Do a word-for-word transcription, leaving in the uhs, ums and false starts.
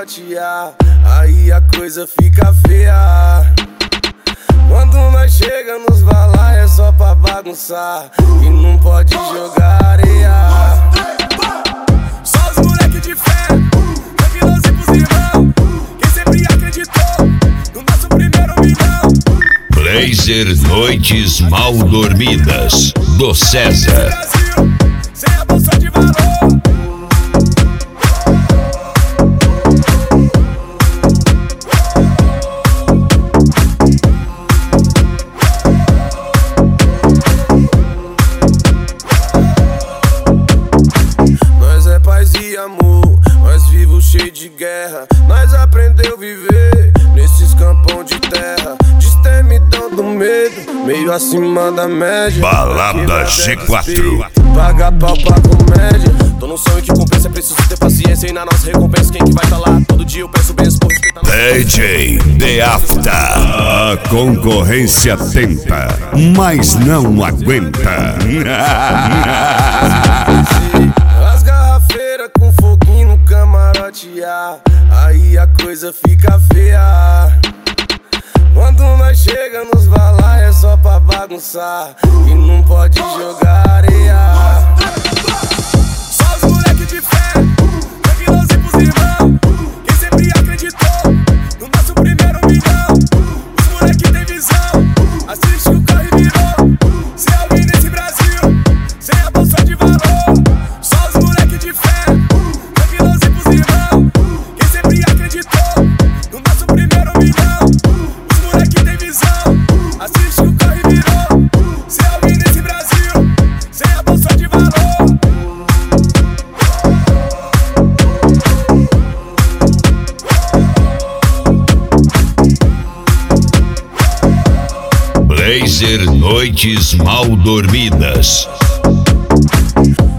camarote, aí a coisa fica feia. Quando nós chega nos balai é só pra bagunçar e não pode jogar areia. Só os moleque de fé, tranquilos e pros irmão, quem sempre acreditou no nosso primeiro milhão. Blazer Noites Mal Dormidas, do César. Brasil, sem a bolsa de valor. Amor, nós vivos cheio de guerra, nós aprendeu a viver nesses campos de terra, destemidão do medo, meio acima da média. Balada G quatro. Paga pau pra comédia. Tô num sonho que compensa, é preciso ter paciência. E na nossa recompensa, quem que vai tá lá? Todo dia eu peço bens por respeitar. D J The After. A concorrência tenta, mas não aguenta. As garrafeiras com foguinho no camarote, aí a coisa fica feia. Quando nós chega nos balai é só pra bagunçar e não pode jogar areia. Só os moleque de fé, tranquilos e pros irmão, quem sempre acreditou no nosso primeiro milhão. Os moleque tem visão, assiste o carro e virou. Se alguém nesse Brasil, sem a bolsa de valor. Só os moleque de fé, tranquilos e pros irmão, quem sempre acreditou no nosso primeiro milhão. Os moleque tem visão, assiste o carro e virou. Se alguém nesse Brasil, sem a bolsa de valor. Blazer Noites Mal Dormidas.